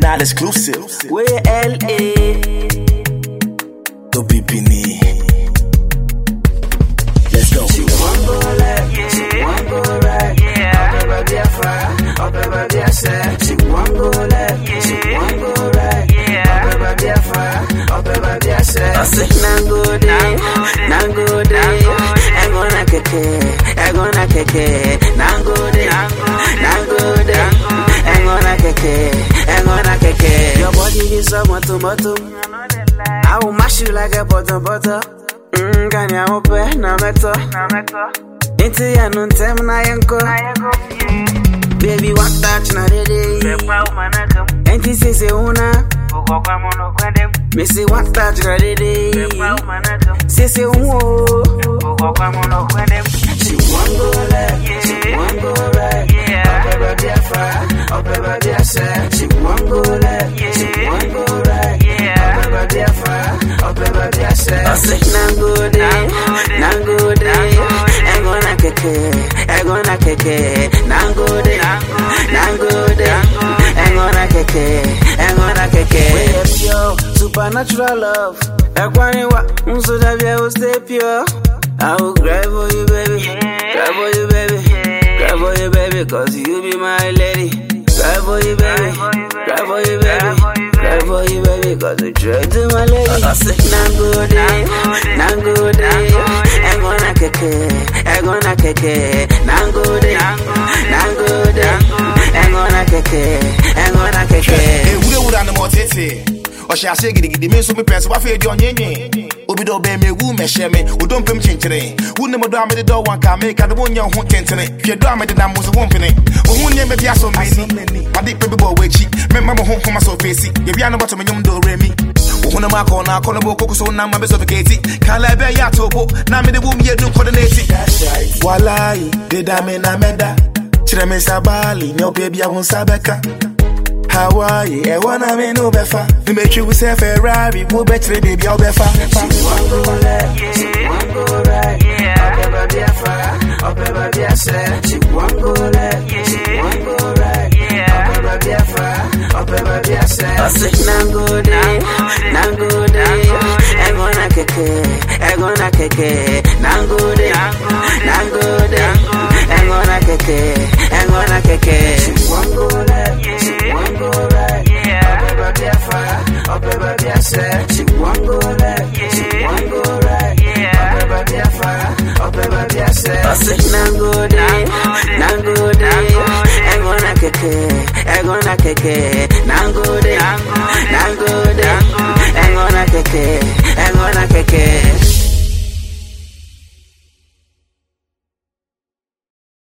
Not exclusive. We're LA. To be Bini. Let's go. She want go left, she want go right. Up baby afra, up baby afra. She want go left, she want go right. Up baby afra, up baby afra. I say nangode, nangode. Egona keke, nangode, nangode. Egona keke. Your body is so much. I will mash you like a butter. Can you open na meto? Into ya no time na yanko. Baby, what touch na dede? Enti se una. Missy, what touch na dede? Se uo. She want go left, she want go right. Up baby afra, up baby afra. She want go left, she want go right. Up baby afra, up baby afra. I say nangode. Egona keke, nangode. Egona keke. We have pure, supernatural love. Ekwani wa, unso dabia will stay pure. I will cry for you, baby. Cry for you, baby. Cry for you, baby, cause you be my lady. Cry for you, baby. Cry for you, baby. Cry for you, baby, cause you try to my lady. I say nangode. Egona keke, nangode. Egona keke. Hey, we would animal tete. Or shall I say, the men so me press what for your name? Obido be me woo me share me, who don't pay me chinching. Who never do me the door one can make, and the one young one can't tell me. If you do me the damn was a wompany. Who name me so many? My deep baby boy, wait cheap. Remember home for my so facey. If you are not my young do remy. Who my corner, call a book, so now my best of the Katie. Can I bear Yatobo? Now me the womb yet no coordinating. That's right. Walai, the dame na meda. Chirame Sabali, no baby, I won't sabeka. Hawaii, I wanna me no befa. We make you say Ferrari, we'll bet you baby, I'll befa. She want go left, she want go right. Up baby afra. She want go left, she want go right. Up baby afra. I say nangode. Egona keke, nangode. Egona keke. She want go left, she want go right. Up baby afra. She want go left, she want go right. Up baby afra. I say nangode. Egona keke, nangode.